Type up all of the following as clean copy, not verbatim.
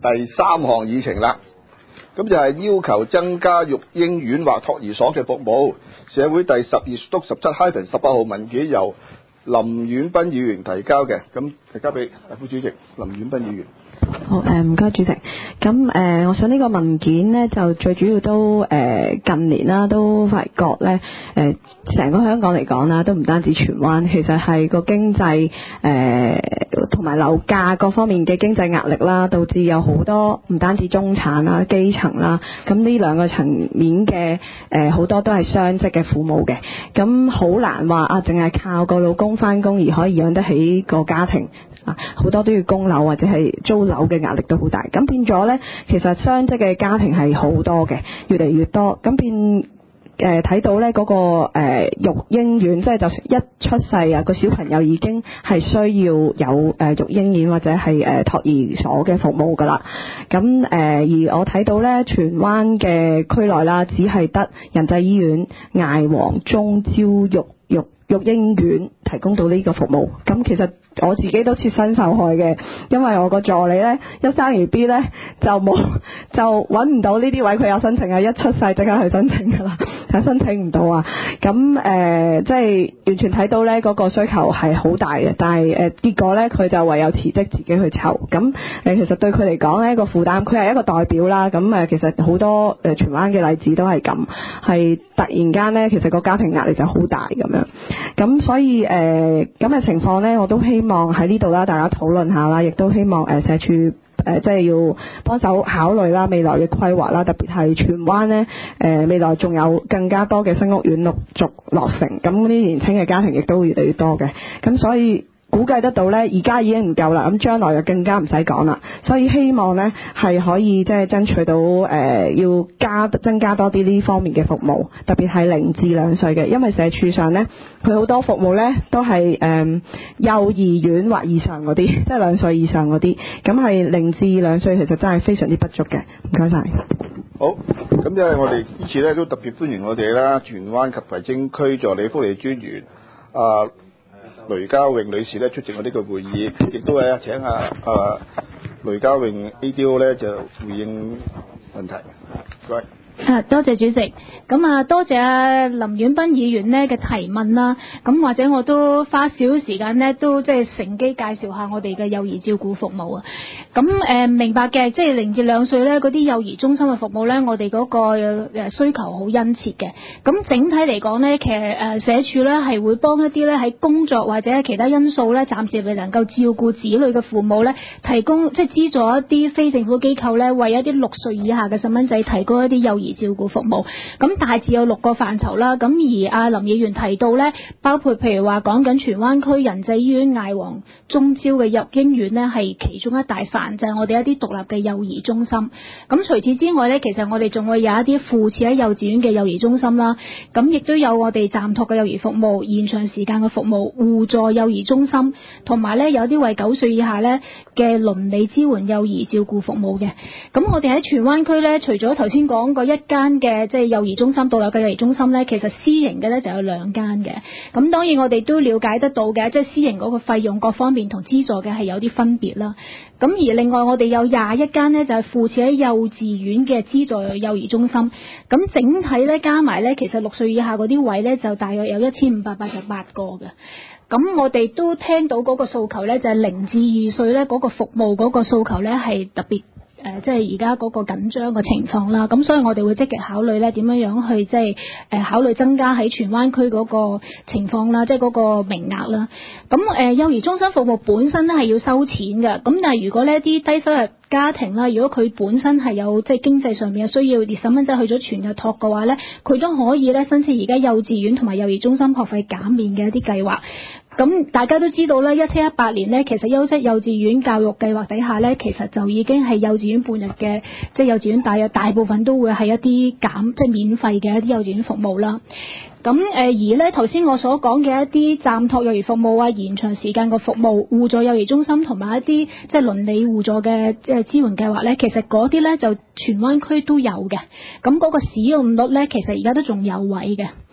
第3項議程啦。咁就係要求增加育嬰院或托兒所嘅服務。社會第12/17-18號文件由林婉斌議員提交嘅，咁提交俾副主席林婉斌議員。 好，唔該主席。咁我想呢個文件呢，就最主要都近年啦，都發覺呢，成個香港嚟講啦，都唔單止荃灣，其實係個經濟同埋樓價各方面嘅經濟壓力啦，導致有好多唔單止中產啦、基層啦，咁呢兩個層面嘅好多都係雙職嘅父母嘅，咁好難話啊，淨係靠個老公返工而可以養得起個家庭。好多都要供樓或者係租樓嘅壓力都好大，咁變咗呢，其實雙職嘅家庭係好多嘅，越嚟越多，咁變睇到呢嗰個育嬰院，即係就一出世啊個小朋友已經係需要有育嬰院或者係托兒所嘅服務噶啦，咁而我睇到呢，荃灣嘅區內啦，只係得仁濟醫院、艾黃中朝育嬰院提供到呢個服務，咁其實我自己都切身受害嘅，因為我個助理呢，一生完 B 呢，就揾唔到呢啲位，佢有申請啊，一出世即刻去申請噶啦，但申請唔到啊，咁即係完全睇到呢嗰個需求係好大嘅，但係結果呢，佢就唯有辭職自己去籌，咁其實對佢嚟講呢個負擔，佢係一個代表啦，咁其實好多荃灣嘅例子都係咁，係突然間呢，其實個家庭壓力就好大咁樣，咁所以咁嘅情況呢，我都希望喺呢度啦，大家討論下啦，亦都希望社署即係要幫手考慮啦，未來嘅規劃啦，特別係荃灣呢，未來仲有更加多嘅新屋苑陸續落成，咁啲年輕嘅家庭亦都會越嚟越多嘅，咁所以估計得到呢，而家已經唔夠啦，咁將來就更加唔使講啦。所以希望呢係可以即係爭取到要增加多啲呢方面嘅服務，特別係0至2歲嘅，因為社署上呢，佢好多服務呢都係幼兒園或以上嗰啲，即係2歲以上嗰啲，咁係0至2歲其實真係非常之不足嘅。唔該晒。 好，咁因為我哋呢次呢都特別歡迎我哋啦，荃灣及葵青區助理福利專員雷家穎女士咧出席我呢個會議，亦都係請雷家穎 ADO 咧就回應問題。各位。 多謝主席，咁多謝林婉斌議員呢嘅提問啦，咁或者我都花少少時間呢，都即係乘機介紹下我哋嘅幼兒照顧服務啊。咁明白嘅，即係0至2歲呢嗰啲幼兒中心嘅服務呢，我哋嗰個需求好殷切嘅。咁整體嚟講呢，其實社署呢係會幫一啲呢喺工作或者其他因素呢，暫時未能夠照顧子女嘅父母呢，提供即係資助一啲非政府機構呢，為一啲6歲以下嘅細蚊仔提供一啲幼兒照顧服務，咁大致有6個範疇啦。咁而林議員提到呢，包括譬如話講緊荃灣區仁濟醫院艾黃中朝嘅育嬰院呢，係其中一大範，就係我哋一啲獨立嘅幼兒中心。咁除此之外呢，其實我哋仲會有一啲附設喺幼稚園嘅幼兒中心啦。咁亦都有我哋暫託嘅幼兒服務、延長時間嘅服務、互助幼兒中心，同埋呢有啲為9歲以下呢嘅鄰里支援幼兒照顧服務嘅。咁我哋喺荃灣區呢，除咗頭先講過一間嘅即係幼兒中心，獨立嘅幼兒中心呢，其實私營嘅呢就有2間嘅。咁當然我哋都了解得到嘅，即係私營嗰個費用各方面同資助嘅係有啲分別啦。咁而另外我哋有21間呢，就係附設喺幼稚園嘅資助幼兒中心。咁整體呢，加埋呢，其實6歲以下嗰啲位呢，就大約有1588個嘅。咁我哋都聽到嗰個訴求呢，就係0至2歲呢嗰個服務嗰個訴求呢，係特別即係而家嗰個緊張嘅情況啦，咁所以我哋會積極考慮咧點樣去即係考慮增加喺荃灣區嗰個情況啦，即係嗰個名額啦。咁幼兒中心服務本身咧係要收錢嘅，咁但係如果呢啲低收入家庭啦，如果佢本身係有即係經濟上面嘅需要，而細蚊仔去咗全日託嘅話咧，佢都可以咧申請而家幼稚園同埋幼兒中心學費減免嘅一啲計劃。咁大家都知道咧，17-18年呢，其實優質幼稚園教育計劃底下呢，其實就已經係幼稚園半日嘅，即係幼稚園大部分都會係一啲即係免費嘅一啲幼稚園服務啦。咁而呢頭先我所講嘅一啲暫託幼兒服務啊、延長時間嘅服務、互助幼兒中心同埋一啲即係鄰里互助嘅支援計劃呢，其實嗰啲呢就荃灣區都有嘅。咁嗰個使用率呢，其實而家都仲有位嘅。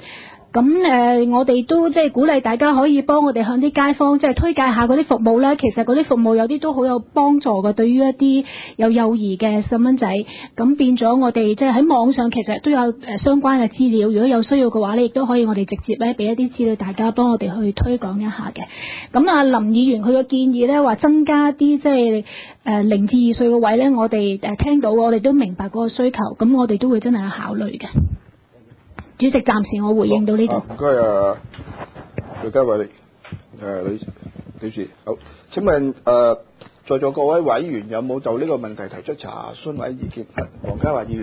咁我哋都即係鼓勵大家可以幫我哋向啲街坊即係推介下嗰啲服務啦。其實嗰啲服務有啲都好有幫助嘅，對於一啲有幼兒嘅細蚊仔。咁變咗我哋即係喺網上其實都有相關嘅資料，如果有需要嘅話咧，亦都可以我哋直接咧俾一啲資料大家幫我哋去推廣一下嘅。咁啊林議員佢嘅建議咧話增加啲即係0至2歲嘅位咧，我哋聽到，我哋都明白嗰個需求，咁我哋都會真係考慮嘅。主席，暫時我回應到呢度。 唔該呂家偉女士，好。請問在座各位委員有冇就呢個問題提出查詢或者意見？黃家華議員。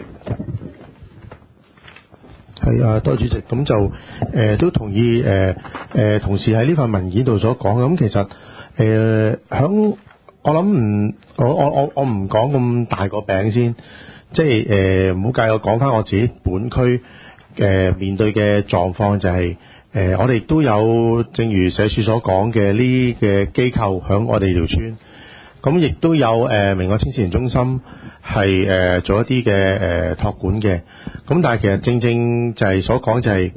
係多謝主席。咁就都同意同事喺呢份文件度所講。咁其實響我諗我唔講咁大個餅先，即係唔好介意我講翻我自己本區面對嘅狀況，就係我哋都有正如社署所講嘅呢嘅機構響我哋條村，咁亦都有明愛青少年中心係做一啲嘅託管嘅。咁但係其實正正就係所講就係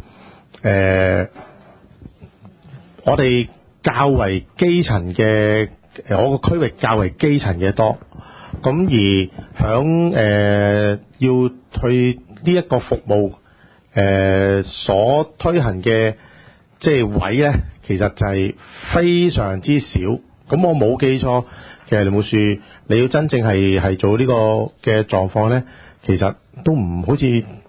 我哋較為基層嘅我個區域較為基層嘅多，咁而響要去呢一個服務所推行嘅即係位咧，其實就係非常之少。咁我冇記錯，其實廖木樹你要真正係做呢個嘅狀況咧，其實都唔好似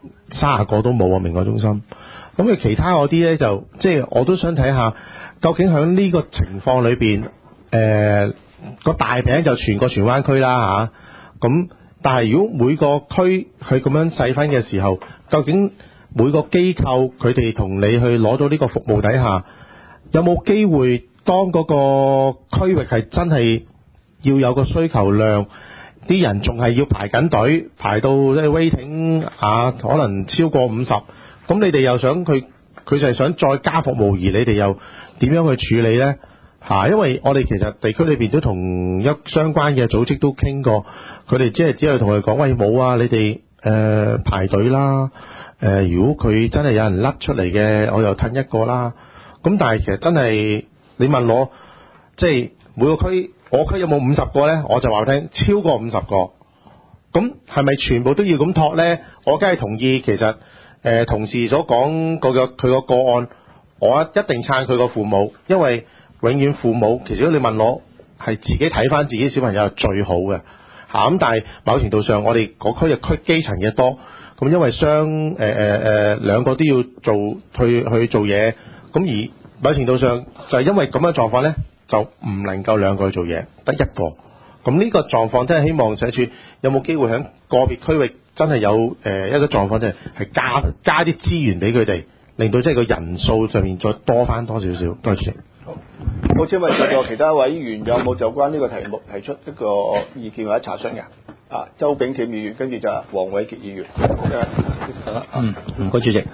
30個都冇啊，明愛中心。咁佢其他嗰啲咧就即係我都想睇下，究竟喺呢個情況裏邊，個大餅就全個荃灣區啦嚇。咁但係如果每個區去咁樣細分嘅時候，究竟每個機構佢哋同你去攞到呢個服務底下，有冇機會當嗰個區域係真係要有個需求量，啲人仲係要排緊隊，排到即係 waiting 可能超過50，咁你哋又想佢就係想再加服務，而你哋又點樣去處理呢？因為我哋其實地區裏邊都同相關嘅組織都傾過，佢哋只係同佢講，喂，冇啊，你哋排隊啦。如果佢真係有人甩出嚟嘅，我又褪一個啦。咁但係其實真係你問我，即係每個區，我區有冇50個呢？我就話聽超過50個。咁係咪全部都要咁托呢？我梗係同意。其實同事所講佢個個案，我一定撐佢個父母，因為永遠父母其實如果你問我，係自己睇翻自己小朋友係最好嘅。咁但係某程度上，我哋嗰區嘅基層嘅多。咁因為兩個都要去做嘢，咁而某程度上就係因為咁嘅狀況呢，就唔能夠兩個去做嘢，得一個。咁呢個狀況真係希望社署有冇機會喺個別區域真係有一個狀況，即係加啲資源俾佢哋，令到即係個人數上面再多翻多少少。多謝。 好，請問在座其他委員有冇就關呢個題目提出一個意見或者查詢嘅？周炳添議員，跟住就係黃偉傑議員。 唔該主席。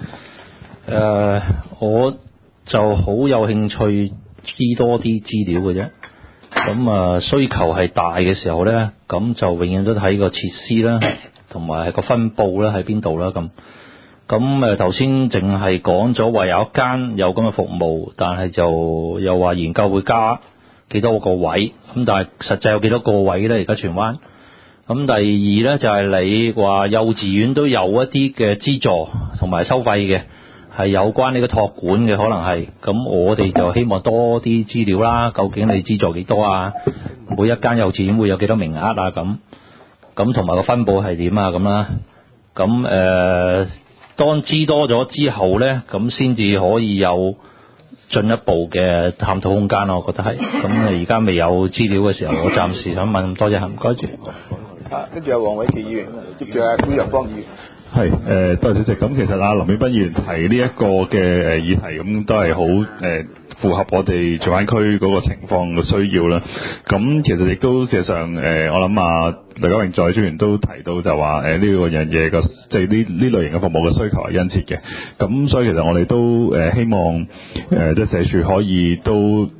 我就好有興趣知多啲資料嘅啫。咁需求係大嘅時候咧，咁就永遠都睇個設施啦，同埋係個分佈啦喺邊度啦咁。咁頭先淨係講咗話有一間有咁嘅服務，但係就又話研究會加幾多個位，咁但係實際有幾多個位咧？而家荃灣。咁第二咧就係你話幼稚園都有一啲嘅資助同埋收費嘅，係有關呢個託管嘅，可能係。咁我哋就希望多啲資料啦，究竟你資助幾多啊？每一間幼稚園會有幾多名額啊？咁同埋個分佈係點啊？咁啦。咁當知多咗之後咧，咁先至可以有進一步嘅探討空間咯，我覺得係。咁而家未有資料嘅時候，我暫時想問咁多啫，唔該住。 跟住黃偉傑議員，接住古日芳議員。 係多謝主席。咁其實林永斌議員提呢一個嘅議題，咁都係好符合我哋荃灣區嗰個情況嘅需要啦。咁其實亦都事實上我諗呂家榮在專員都提到就話呢個樣嘢個即係呢類型嘅服務嘅需求係殷切嘅。咁所以其實我哋都希望即係社署可以都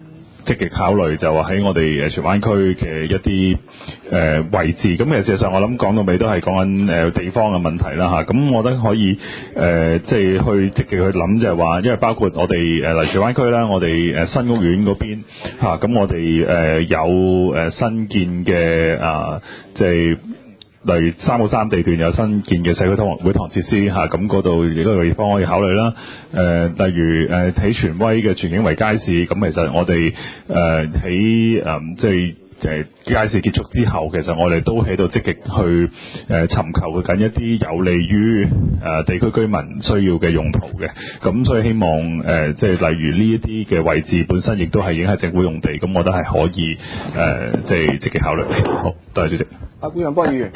積極考慮就話喺我哋荃灣區嘅一啲位置。咁其實事實上我諗講到尾都係講緊地方嘅問題啦嚇。咁我覺得可以即係去積極去諗就係話，因為包括我哋嚟荃灣區啦，我哋新屋苑嗰邊嚇，咁我哋有新建嘅即係。例如3號3地段有新建嘅社區會堂設施嚇，咁嗰度亦都有地方可以考慮啦。例如喺荃威嘅荃景圍街市，咁其實我哋喺即係街市結束之後，其實我哋都喺度積極去尋求緊一啲有利於地區居民需要嘅用途嘅。咁所以希望即係例如呢一啲嘅位置本身亦都係已經係政府用地，咁我覺得係可以即係積極考慮。好，多謝主席。 阿顧潤波議員。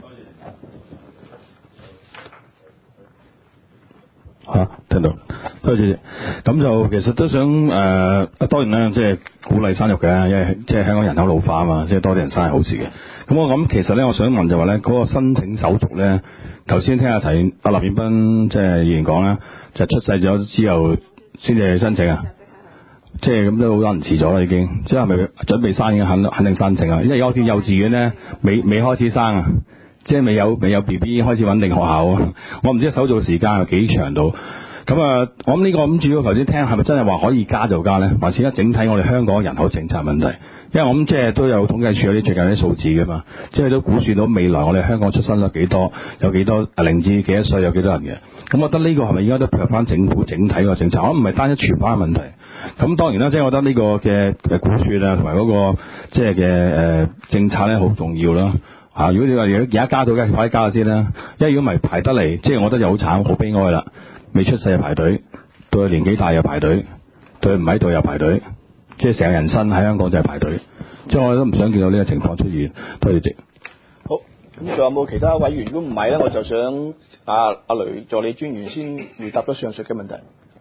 聽到，多謝主席。咁就其實都想當然啦，即係鼓勵生育嘅，因為即係香港人口老化啊嘛，即係多啲人生係好事嘅。咁我諗其實咧，我想問就話咧，嗰個申請手續咧，頭先聽阿林健斌即係議員講啦，就出世咗之後先至申請啊，即係咁都好多人遲咗啦已經，即係咪準備生已經肯定申請啊？因為有啲幼稚園咧未開始生啊。即係未有 BB 開始穩定學校啊！我唔知手續時間有幾長到。咁我諗呢個咁主要頭先聽係咪真係話可以加就加咧？還是而家整體我哋香港人口政策問題？因為我諗即係都有統計處有啲最近啲數字㗎嘛，即係都估算到未來我哋香港出生率幾多，有幾多0至幾多歲有幾多人嘅。咁我覺得呢個係咪應該都配合翻政府整體個政策？我唔係單一荃灣嘅問題。咁當然啦，即係我覺得呢個嘅估算啊，同埋嗰個即係嘅政策咧好重要啦。如果你話而家加到嘅，快啲加咗先啦。因為如果唔係排得嚟，即係我覺得就好慘，好悲哀啦。未出世又排隊，到佢年紀大又排隊，到佢唔喺度又排隊，即係成個人生喺香港就係排隊。即係我都唔想見到呢個情況出現。多謝主席。 好，咁仲有冇其他委員？如果唔係咧，我就想阿雷助理專員先回答咗上述嘅問題。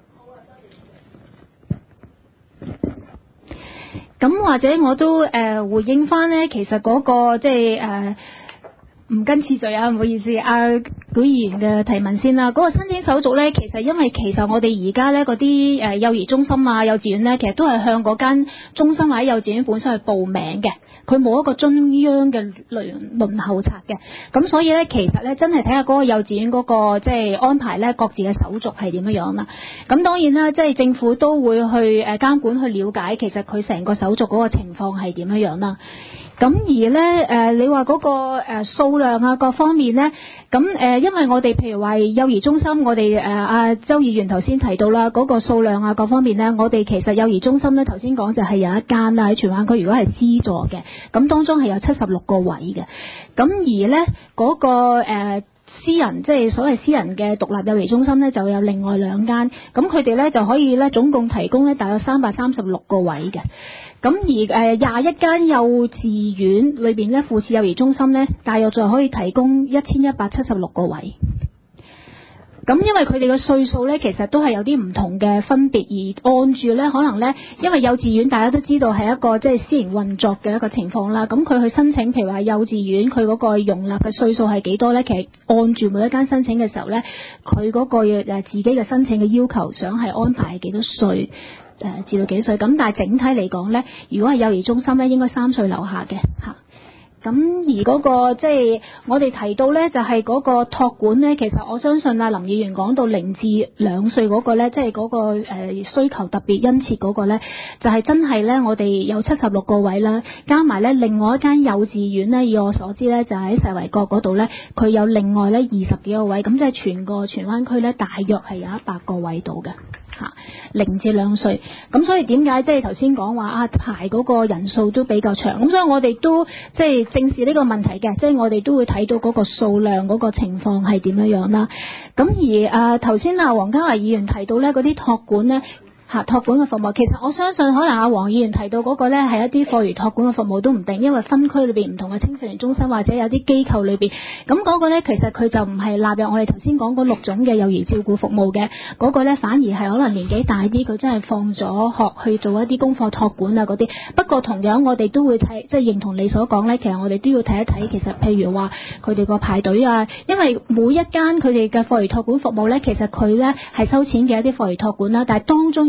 咁或者我都回應翻咧，其實嗰個即係唔跟次序啊，唔好意思，古議員嘅提問先啦。嗰個申請手續咧，其實我哋而家咧嗰啲幼兒中心啊、幼稚園咧，其實都係向嗰間中心或者幼稚園本身去報名嘅。佢冇一個中央嘅輪候冊嘅，咁所以咧，其實咧真係睇下嗰個幼稚園嗰個即係安排咧，各自嘅手續係點樣啦。咁當然啦，即係政府都會去監管去了解，其實佢成個手續嗰個情況係點樣啦。咁而咧你話嗰個數量啊各方面咧，咁因為我哋譬如話幼兒中心，我哋阿周議員頭先提到啦，嗰個數量啊各方面咧，我哋其實幼兒中心咧頭先講就係有一間啦喺荃灣區，如果係資助嘅，咁當中係有76個位嘅。咁而咧嗰個私人即係所謂私人嘅獨立幼兒中心咧，就有另外2間，咁佢哋咧就可以咧總共提供咧大約336個位嘅。咁而21間幼稚園裏邊咧，附設幼兒中心咧，大約就可以提供1176個位。咁因為佢哋嘅歲數咧，其實都係有啲唔同嘅分別，而按住咧，可能咧，因為幼稚園大家都知道係一個即係私營運作嘅一個情況啦。咁佢去申請，譬如話幼稚園佢嗰個容納嘅歲數係幾多咧？其實按住每一間申請嘅時候咧，佢嗰個自己嘅申請嘅要求，想係安排係幾多歲至到幾歲。咁但係整體嚟講咧，如果係幼兒中心咧，應該3歲樓下嘅嚇。咁而嗰個即係我哋提到咧，就係嗰個託管咧，其實我相信林議員講到0至2歲嗰個咧，即係嗰個需求特別殷切嗰個咧，就係真係咧，我哋有76個位啦，加埋咧另外一間幼稚園咧，以我所知咧，就喺石圍角嗰度咧，佢有另外咧20幾個位，咁即係全個荃灣區咧，大約係有100個位度嘅。0至2歲，咁所以點解即係頭先講話排嗰個人數都比較長，咁所以我哋都即係正視呢個問題嘅，即係我哋都會睇到嗰個數量嗰個情況係點樣啦。咁而頭先黃家維議員提到咧嗰啲託管咧。託管嘅服務，其實我相信可能黃議員提到嗰個咧係一啲課餘託管嘅服務都唔定，因為分區裏邊唔同嘅青少年中心或者有啲機構裏邊，咁嗰個咧其實佢就唔係納入我哋頭先講嗰6種嘅幼兒照顧服務嘅，嗰個咧反而係可能年紀大啲，佢真係放咗學去做一啲功課託管啊嗰啲。不過同樣我哋都會睇，即係認同你所講咧，其實我哋都要睇一睇，其實譬如話佢哋個排隊啊，因為每一間佢哋嘅課餘託管服務咧，其實佢咧係收錢嘅一啲課餘託管啦，但係當中有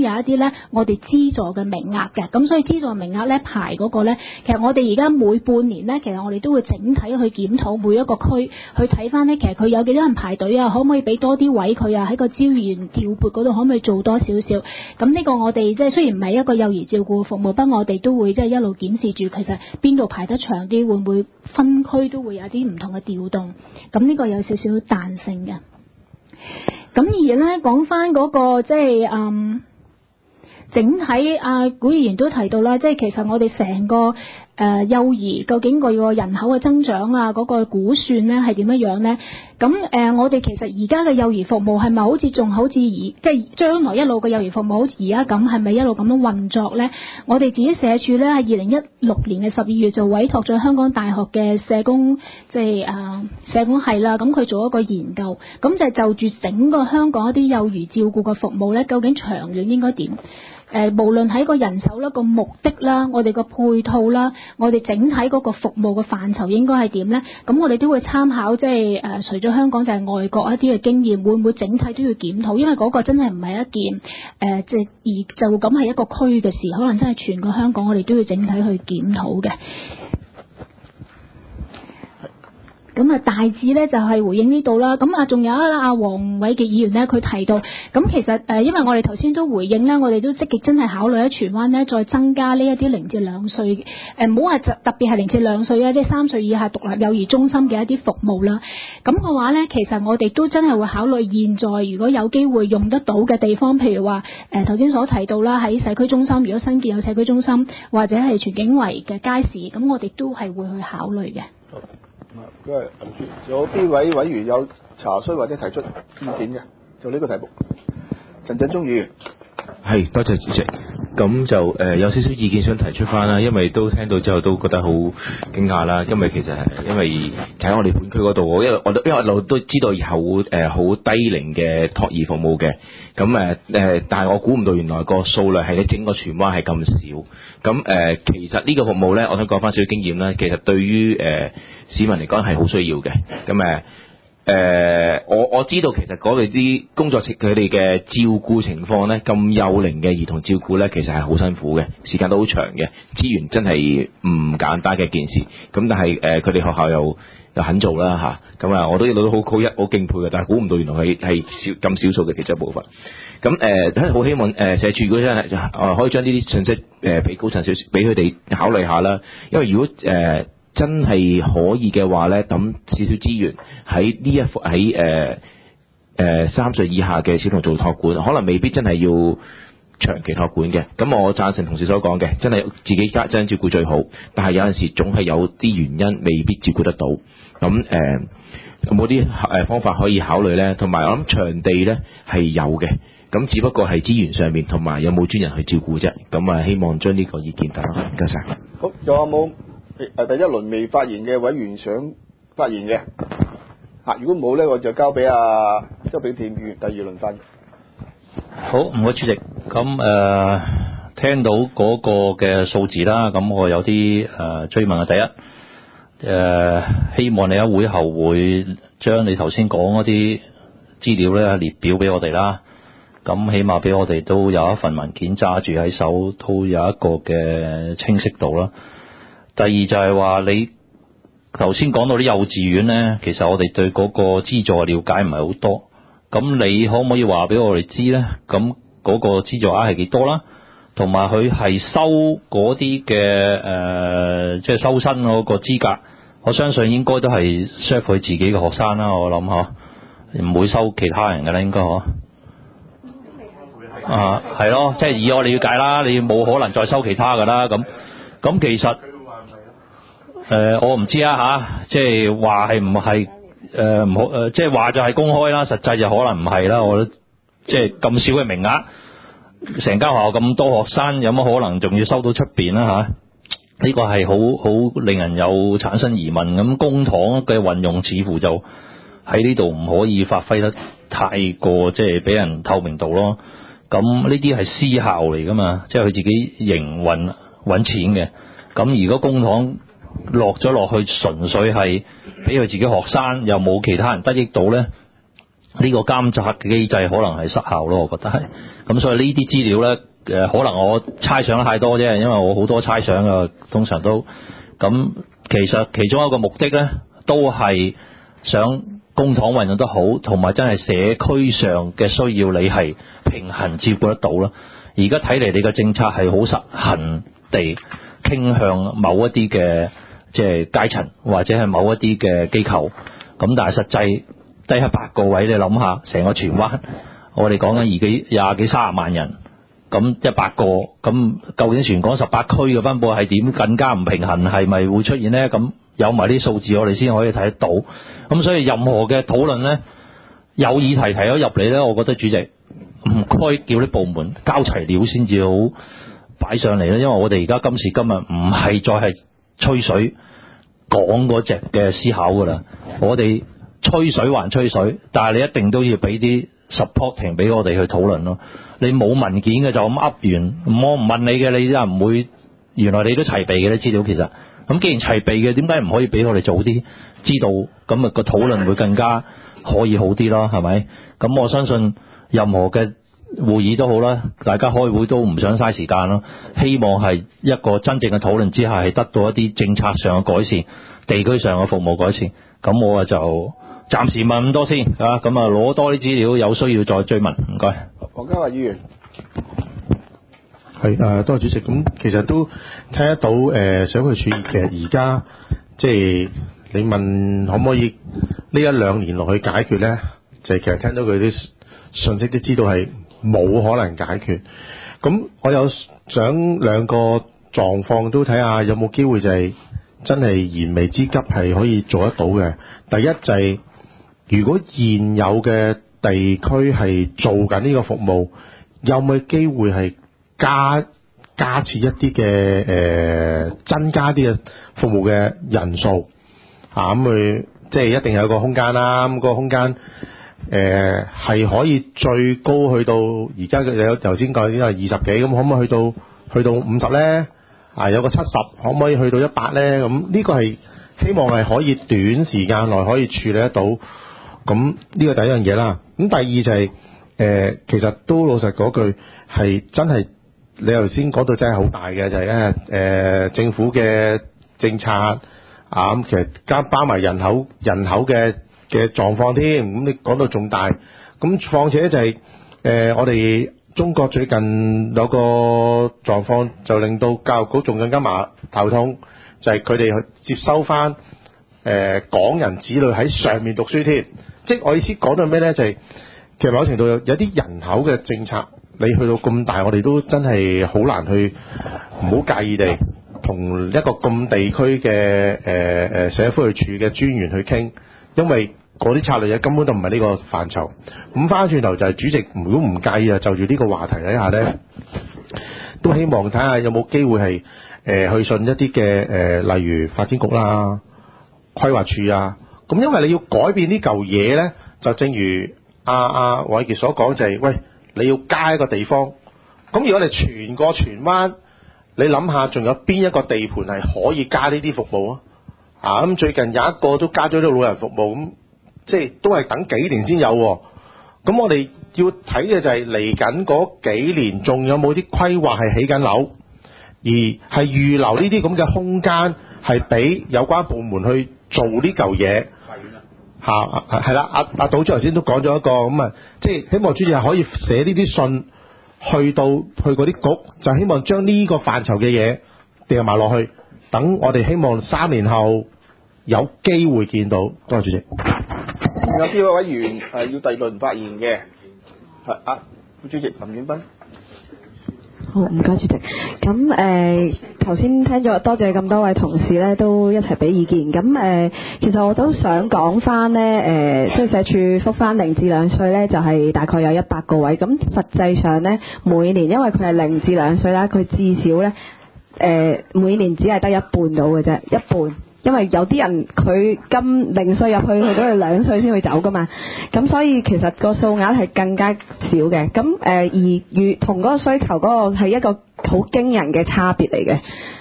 有一啲咧我哋資助嘅名額嘅，咁所以資助名額咧排嗰個咧，其實我哋而家每半年咧，其實我哋都會整體去檢討每一個區，去睇翻咧，其實佢有幾多人排隊啊，可唔可以俾多啲位佢啊？喺個資源調撥嗰度可唔可以做多少少？咁呢個我哋即係雖然唔係一個幼兒照顧服務，不過我哋都會即係一路檢視住，其實邊度排得長啲，會唔會分區都會有啲唔同嘅調動？咁呢個有少少彈性嘅。咁而咧講翻嗰個即係整體古議員都提到啦，即係其實我哋成個幼兒究竟佢個人口嘅增長啊，嗰個估算咧係點樣樣咧？咁我哋其實而家嘅幼兒服務係咪好似仲好似即係將來一路嘅幼兒服務好似而家咁，係咪一路咁樣運作咧？我哋自己社署咧喺2016年嘅12月就委託咗香港大學嘅社工即係社工系啦，咁佢做一個研究，咁就住整個香港一啲幼兒照顧嘅服務咧，究竟長遠應該點？無論喺個人手啦、個目的啦、我哋個配套啦、我哋整體嗰個服務嘅範疇應該係點呢？咁我哋都會參考即係除咗香港就係外國一啲嘅經驗，會唔會整體都要檢討？因為嗰個真係唔係一件即係而就咁係一個區嘅事，可能真係全個香港我哋都要整體去檢討嘅。咁大致咧就係回應呢度啦。咁仲有阿黃偉傑議員咧，佢提到咁其實因為我哋頭先都回應啦，我哋都積極真係考慮喺荃灣咧再增加呢一啲0至2歲唔好話特別係0至2歲啊，即係3歲以下獨立幼兒中心嘅一啲服務啦。咁嘅話咧，其實我哋都真係會考慮現在如果有機會用得到嘅地方，譬如話頭先所提到啦，喺社區中心，如果新建有社區中心或者係荃景圍嘅街市，咁我哋都係會去考慮嘅。 有邊位委員有查詢或者提出意見嘅？就呢個題目，陳振中議員。 係，多謝主席。咁就有少少意見想提出翻啦，因為都聽到之後都覺得好驚訝啦。因為其實因為喺我哋本區嗰度，因為我一路都知道有好低齡嘅托兒服務嘅。咁但係我估唔到原來個數量係喺整個荃灣係咁少。咁其實呢個服務咧，我想講翻少少經驗啦。其實對於市民嚟講係好需要嘅。咁我知道其實嗰類啲工作佢哋嘅照顧情況咧，咁幼齡嘅兒童照顧咧，其實係好辛苦嘅，時間都好長嘅，資源真係唔簡單嘅一件事。咁但係佢哋學校又肯做啦嚇，咁我都一路都好敬佩嘅，但係估唔到原來係咁少數嘅其中一部分。咁好希望社署如果真係可以將呢啲信息俾高層少少，俾佢哋考慮下啦。因為如果真係可以嘅話咧，抌少少資源喺3歲以下嘅小童做託管，可能未必真係要長期託管嘅。咁我贊成同事所講嘅，真係自己家真照顧最好。但係有陣時總係有啲原因未必照顧得到。咁有冇啲方法可以考慮咧？同埋我諗場地咧係有嘅，咁只不過係資源上面同埋有冇專人去照顧啫。咁希望將呢個意見得，唔該晒。 好，仲有冇第一輪未發言嘅委員想發言嘅？如果冇咧，我就交俾周炳添議員第二輪發言。 好，唔該主席。咁聽到嗰個嘅數字啦，咁我有啲追問嘅。第一，希望你喺會後會將你頭先講嗰啲資料咧列表俾我哋啦。咁起碼俾我哋都有一份文件揸住喺手，都有一個嘅清晰度啦。第二就係話你頭先講到啲幼稚園呢，其實我哋對嗰個資助嘅了解唔係好多。咁你可唔可以話俾我哋知呢？咁嗰個資助額係幾多啦？同埋佢係收嗰啲嘅即係收生嗰個資格，我相信應該都係 serve 佢自己嘅學生啦。我諗唔會收其他人㗎啦，應該係咯，即係以我了解啦，你冇可能再收其他㗎啦。咁其實我唔知啊，即係話係唔係唔好即係話就係公開啦，實際就可能唔係啦。我覺得即係咁少嘅名額，成間學校咁多學生，有乜可能仲要收到出邊啦？呢個係好令人有產生疑問。咁公帑嘅運用似乎就喺呢度唔可以發揮得太過即係俾人透明度咯。咁呢啲係私校嚟噶嘛，即係佢自己營運揾錢嘅。咁如果公帑落咗落去，純粹係俾佢自己學生，又冇其他人得益到呢， 呢個監察嘅機制可能係失效咯，我覺得係。咁所以呢啲資料呢，可能我猜想得太多啫，因為我好多猜想啊，通常都咁。其實其中一個目的呢，都係想公帑運用得好，同埋真係社區上嘅需要，你係平衡照顧得到啦。而家睇嚟，你嘅政策係好實行地傾向某一啲嘅即係階層，或者係某一啲嘅機構。咁但係實際低下8個位，你諗下，成個荃灣，我哋講緊20幾30萬人，咁100個，咁究竟全港18區嘅分佈係點？更加唔平衡，係咪會出現呢？咁有埋啲數字，我哋先可以睇得到。咁所以任何嘅討論呢，有議題提咗入嚟呢，我覺得主席唔該叫啲部門交齊料先至好擺上嚟啦。因為我哋而家今時今日唔係再係吹水講嗰隻嘅思考噶啦，我哋吹水還吹水，但係你一定都要俾啲 supporting 俾我哋去討論咯。你冇文件嘅就咁噏完，我唔問你嘅，你真係唔會。原來你都齊備嘅啲資料，其實咁既然齊備嘅，點解唔可以俾我哋早啲知道？咁啊個討論會更加可以好啲咯，係咪？咁我相信任何嘅會議都好啦，大家開會都唔想嘥時間咯。希望係一個真正嘅討論之下，係得到一啲政策上嘅改善，地區上嘅服務改善。咁我就暫時問咁多先啊，咁啊攞多啲資料，有需要再追問。唔該， 黃家華議員。 係多謝主席。咁其實都聽得到社區處其實而家即係你問可唔可以呢1-2年落去解決咧？就係其實聽到佢啲信息都知道係冇可能解決。咁我有想兩個狀況都睇下有冇機會就係真係燃眉之急係可以做得到嘅。第一就係如果現有嘅地區係做緊呢個服務，有冇機會係加設一啲嘅增加啲嘅服務嘅人數啊，咁佢即係一定有個空間啦。咁個空間係可以最高去到而家嘅有頭先講已經係20幾，咁可唔可以去到50咧？啊，有個70，可唔可以去到100咧？咁呢個係希望係可以短時間內可以處理得到。咁呢個第一樣嘢啦。咁第二就係其實都老實講句係真係。你頭先講到真係好大嘅，就係政府嘅政策啊，咁其實加包埋人口嘅狀況添，咁你講到仲大，咁況且就係我哋中國最近有個狀況，就令到教育局仲更加頭痛，就係佢哋去接收翻港人子女喺上面讀書添，即係我意思講到咩咧？就係其實某程度有啲人口嘅政策。你去到咁大，我哋都真係好難去唔好介意地同一個咁地區嘅社福處嘅專員去傾，因為嗰啲策略嘢根本就唔係呢個範疇。咁翻轉頭就係主席，如果唔介意啊，就住呢個話題底下呢，都希望睇下有冇機會係去信一啲嘅例如發展局啦、規劃處啊。咁因為你要改變呢嚿嘢呢，就正如阿偉傑所講，就係喂。你要加一個地方，咁如果你全個荃灣，你諗下仲有邊一個地盤係可以加呢啲服務啊？咁最近有一個都加咗啲老人服務，咁即係都係等幾年先有。咁我哋要睇嘅就係嚟緊嗰幾年，仲有冇啲規劃係起緊樓，而係預留呢啲咁嘅空間，係俾有關部門去做呢嚿嘢。係啦，阿島主頭先都講咗一個咁啊，即係希望主席可以寫呢啲信去嗰啲局，就希望將呢個範疇嘅嘢掟埋落去，等我哋希望3年後有機會見到。多謝主席。 有邊位委員要第二輪發言嘅？係副主席林遠斌。 好，唔該主席。咁頭先聽咗，多謝咁多位同事咧，都一齊俾意見。咁其實我都想講翻咧，即係社署復翻0至2歲咧，就係大概有100個位。咁實際上咧，每年因為佢係0至2歲啦，佢至少咧每年只係得一半到嘅啫，一半。因為有啲人佢今0歲入去，佢都係2歲先會走噶嘛，咁所以其實個數額係更加少嘅。咁而同嗰個需求嗰個係一個好驚人嘅差別嚟嘅。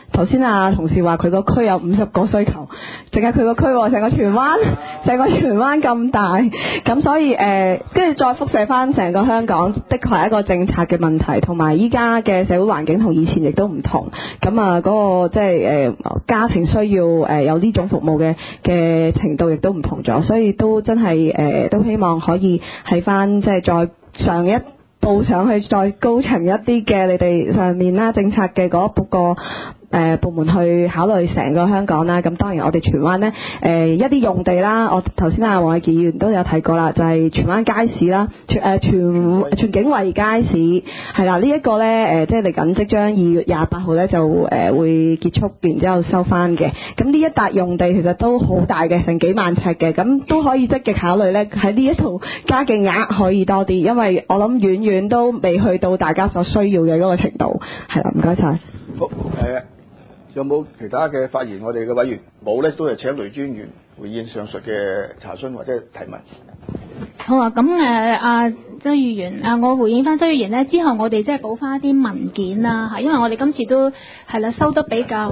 頭先同事話佢個區有50個需求，淨係佢個區喎，成個荃灣咁大，咁所以跟住再輻射翻成個香港，的確係一個政策嘅問題，同埋依家嘅社會環境同以前亦都唔同，咁嗰個即係家庭需要有呢種服務嘅程度亦都唔同咗，所以都真係都希望可以喺翻即係再上一步上去再高層一啲嘅你哋上面啦政策嘅嗰個部門去考慮成個香港啦。咁當然我哋荃灣呢一啲用地啦，我頭先黃偉傑議員都有提過啦，就係荃灣街市啦，荃景圍街市係啦，呢一個呢即係嚟緊即將2月28號呢就會結束，然之後收翻嘅。咁呢一笪用地其實都好大嘅，成幾萬尺嘅，咁都可以積極考慮呢喺呢一度加嘅額可以多啲，因為我諗遠遠都未去到大家所需要嘅嗰個程度。係啦，唔該晒。 好有冇其他嘅發言？我哋嘅委員冇咧，都係請雷專員回應上述嘅查詢或者提問。 好啊，咁周議員我回應翻周議員呢，之後我哋即係補翻一啲文件啦嚇，因為我哋今次都係啦收得比較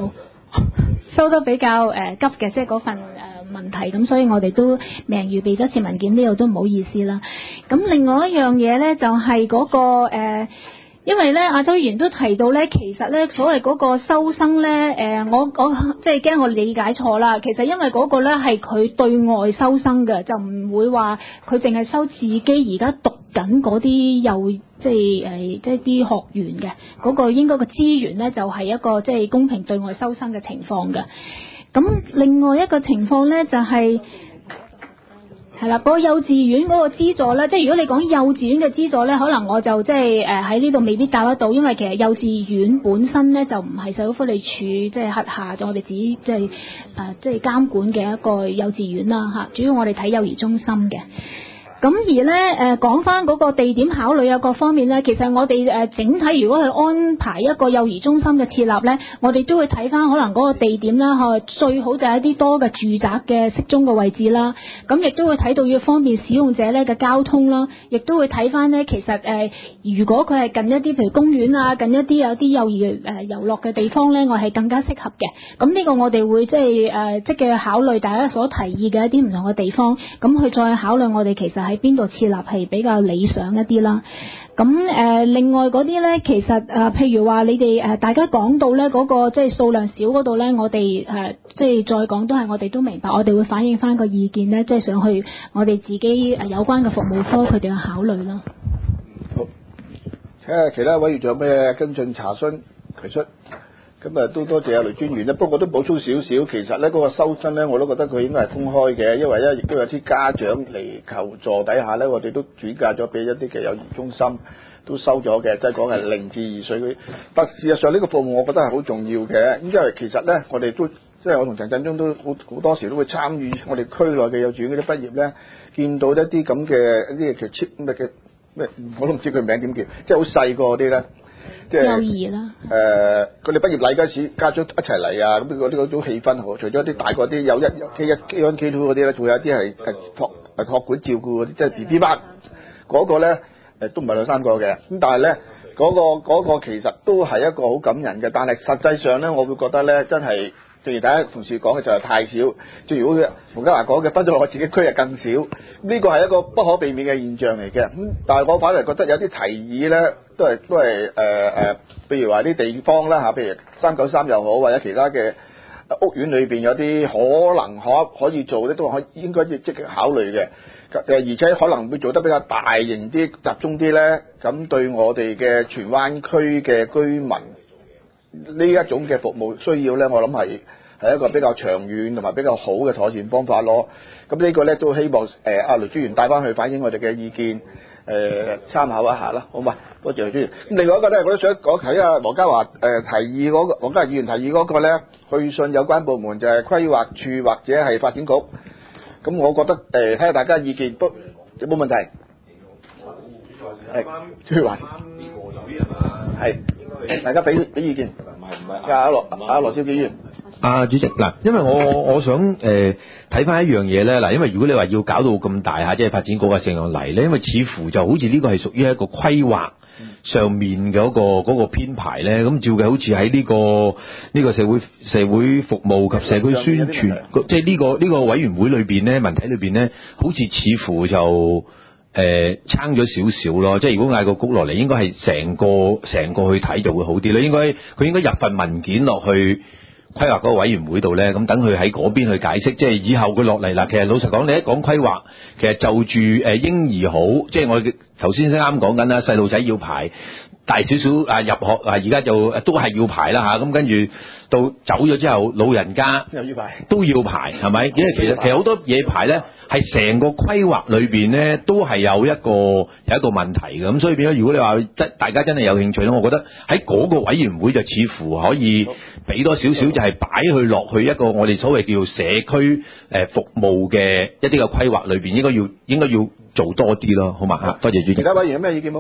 急嘅，即係嗰份問題，咁所以我哋都未預備咗一次文件，呢度都唔好意思啦。咁另外一樣嘢呢，就係嗰個因為咧，周議員都提到咧，其實咧所謂嗰個收生咧，我即係驚我理解錯啦。其實因為嗰個咧係佢對外收生嘅，就唔會話佢淨係收自己而家讀緊嗰啲即係啲學員嘅嗰個應該個資源咧，就係一個即係公平對外收生嘅情況嘅。咁另外一個情況咧就係。係啦，嗰個幼稚園嗰個資助咧，即係如果你講幼稚園嘅資助咧，可能我就即係喺呢度未必答得到，因為其實幼稚園本身咧就唔係社會福利署即係轄下我哋指即係監管嘅一個幼稚園啦嚇，主要我哋睇幼兒中心嘅。咁而咧講翻嗰個地點考慮啊各方面咧，其實我哋整體如果去安排一個幼兒中心嘅設立咧，我哋都會睇翻可能嗰個地點啦，最好就係一啲多嘅住宅嘅適中嘅位置啦。咁亦都會睇到要方便使用者咧嘅交通啦，亦都會睇翻咧其實如果佢係近一啲譬如公園啊，近一啲有啲幼兒遊樂嘅地方咧，我係更加適合嘅。咁呢個我哋會即係積極去考慮大家所提議嘅一啲唔同嘅地方，咁去再考慮我哋其實喺邊度設立係比較理想一啲啦。咁另外嗰啲咧，其實譬如話你哋大家講到咧嗰個即係數量少嗰度咧，我哋即係再講都係我哋都明白，我哋會反映翻個意見咧，即係想去我哋自己有關嘅服務科佢哋去考慮咯。 好，睇下其他委員仲有咩跟進查詢提出。咁都多謝雷專員啦，不過都補充少少，其實咧嗰個收生咧，我都覺得佢應該係公開嘅，因為咧亦都有啲家長嚟求助底下咧，我哋都轉介咗俾一啲嘅幼兒中心都收咗嘅，即係講係0至2歲嗰啲。但事實上呢個服務我覺得係好重要嘅，因為其實咧我哋都即係我同陳振中都好多時都會參與我哋區內嘅幼稚園嗰啲畢業咧，見到一啲咁嘅一啲嘅咩我都唔知佢名點叫，即係好細個嗰啲咧。即係幼兒啦， 佢哋畢業禮嗰時家長一齊嚟啊，咁嗰種氣氛好。除咗啲大個啲有K1、K1、K2 嗰啲咧，仲有啲係託管照顧嗰啲，即係 BB 班嗰個咧都唔係2、3個嘅。咁但係咧嗰個其實都係一個好感人嘅，但係實際上咧，我會覺得咧真係。正如大家同事講嘅就係太少，正如黃家華講嘅分咗落我自己區係更少，呢個係一個不可避免嘅現象嚟嘅。咁但係我反而覺得有啲提議咧，都係譬如話啲地方啦嚇，譬如393又好，或者其他嘅屋苑裏邊有啲可能可以做咧，都應該積極考慮嘅。而且可能會做得比較大型啲、集中啲咧，咁對我哋嘅荃灣區嘅居民呢一種嘅服務需要咧，我諗係一個比較長遠同埋比較好嘅妥善方法咯。咁呢個咧都希望雷專員帶翻去反映我哋嘅意見，參考一下啦，好嘛？多謝雷專員。咁另外一個咧，我都想講睇下黃家華提議嗰個黃家華議員提議嗰個咧，去信有關部門就係規劃處或者係發展局。咁我覺得睇下大家意見都有冇問題。係，朱華。係。大家俾意見，唔係阿羅少議員。 主席嗱，因為我想睇翻一樣嘢咧，嗱，因為如果你話要搞到咁大下，即係發展局啊成樣嚟咧，因為似乎就好似呢個係屬於一個規劃， 上面嗰個編排咧，咁照計好似喺呢個社會服務及社區宣傳，即係呢個委員會裏邊咧，文體裏邊咧，好似似乎就撐咗少少咯。即係如果嗌個谷落嚟，應該係成個去睇就會好啲啦。佢應該入份文件落去規劃嗰個委員會度咧，咁等佢喺嗰邊去解釋，即係以後佢落嚟啦。其實老實講，你一講規劃，其實就住嬰兒好，即係我頭先啱講緊啦，細路仔要排大少少入學而家就都係要排啦嚇。咁跟住到走咗之後，老人家都要排，係咪？因為其實好多嘢排咧，係成個規劃裏邊咧都係有一個問題嘅。咁所以變咗，如果你話大家真係有興趣咧，我覺得喺嗰個委員會就似乎可以俾多少少，就係擺去落去一個我哋所謂叫做社區服務嘅一啲嘅規劃裏邊，應該要做多啲咯，好嘛嚇？多謝主席。 其他委員有咩意見冇？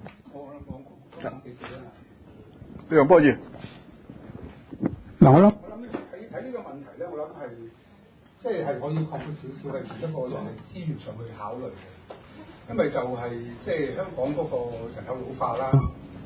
梁波議員， 嗱，我諗睇呢個問題咧，我諗係即係可以擴闊少少，係從一個人力資源上去考慮嘅，因為就係即係香港嗰個人口老化啦。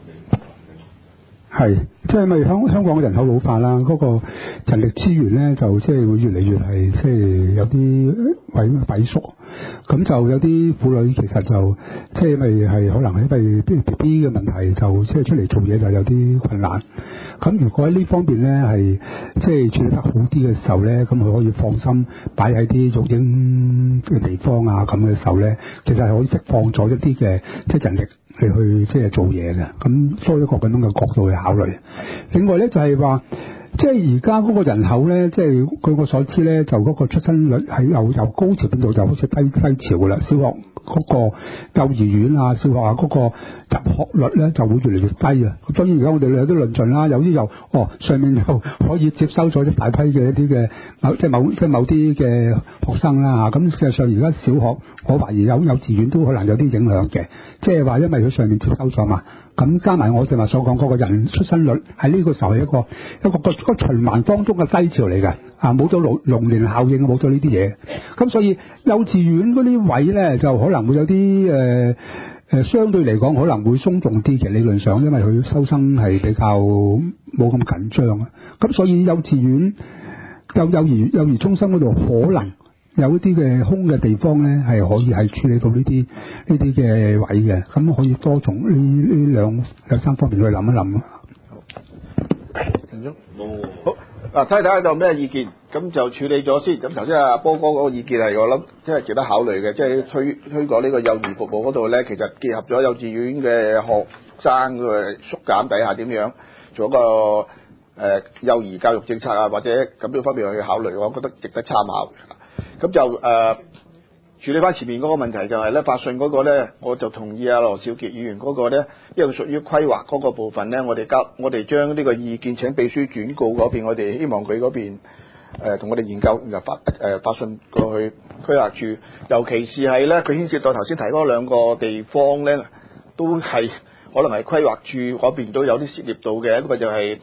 係，即係因為香港嘅人口老化啦，嗰個人力資源咧就即係會越嚟越係即係有啲萎縮，咁就有啲婦女其實就即係因為係可能係因為 BB 嘅問題，就即係出嚟做嘢就有啲困難。咁如果喺呢方面咧係即係處理得好啲嘅時候咧，咁佢可以放心擺喺啲育嬰嘅地方啊咁嘅時候咧，其實係可以釋放咗一啲嘅即係人力嚟去即係做嘢嘅。咁多一個咁樣嘅角度去考慮。另外咧就係話，即係而家嗰個人口咧，即係據我所知咧，就嗰個出生率係由高潮變到就好似低潮噶啦。小學嗰個幼兒園啊，小學啊嗰個入學率咧就會越嚟越低啊。當然而家我哋有啲論盡啦，有啲就上面就可以接收咗一大批嘅一啲嘅某啲嘅學生啦嚇。咁事實上而家小學我懷疑幼稚園都可能有啲影響嘅，即係話因為佢上面接收咗嘛。咁加埋我正話所講嗰個人出生率喺呢個時候係一個循環當中嘅低潮嚟嘅，冇咗龍年效應，冇咗呢啲嘢。咁所以幼稚園嗰啲位咧就可能會有啲相對嚟講可能會鬆動啲嘅理論上，因為佢收生係比較冇咁緊張啊。咁所以幼稚園幼兒中心嗰度可能有一啲嘅空嘅地方咧，係可以係處理到呢啲嘅位嘅，咁可以多從呢兩三方面去諗一諗咯。 停咗，好睇下有咩意見，咁就處理咗先。咁頭先阿波哥嗰個意見係我諗即係值得考慮嘅，即係推廣呢個幼兒服務嗰度咧，其實結合咗幼稚園嘅學生嘅縮減底下點樣做一個幼兒教育政策啊，或者咁樣方面去考慮，我覺得值得參考。咁就處理翻前面嗰個問題就係咧，發信嗰個咧，我就同意阿羅少傑議員嗰個咧，因為佢屬於規劃嗰個部分咧，我哋將呢個意見請秘書轉告嗰邊，我哋希望佢嗰邊同我哋研究，然後發信過去規劃處，尤其是係咧，佢牽涉到頭先提嗰兩個地方咧，都係可能係規劃處嗰邊都有啲涉獵到嘅，一個就係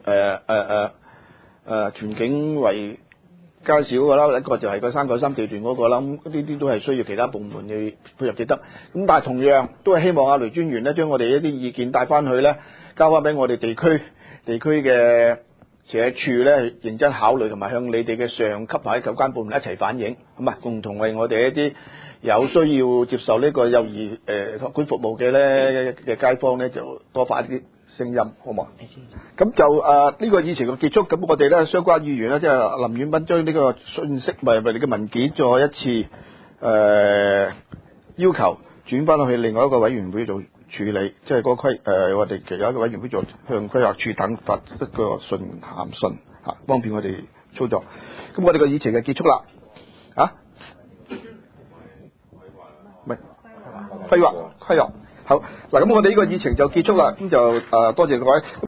屯景圍街市嗰個啦，一個就係個393地段嗰個啦，咁呢啲都係需要其他部門去配合至得。咁但係同樣都係希望阿雷專員咧，將我哋一啲意見帶翻去咧，交翻俾我哋地區嘅社署咧，認真考慮同埋向你哋嘅上級或者有關部門一齊反映，咁啊共同為我哋一啲有需要接受呢個幼兒託管服務嘅咧嘅街坊咧，就多發一啲聲音，好嘛？咁就呢個議程嘅結束，咁我哋咧相關議員咧，即係林遠斌將呢個信息你嘅文件再一次要求轉翻去另外一個委員會做處理，即係嗰個我哋其他一個委員會做向規劃處等發一個函信嚇，方便我哋操作。咁我哋個議程就結束啦，唔係規劃。好嗱，咁我哋呢個議程就結束啦，咁就多謝各位。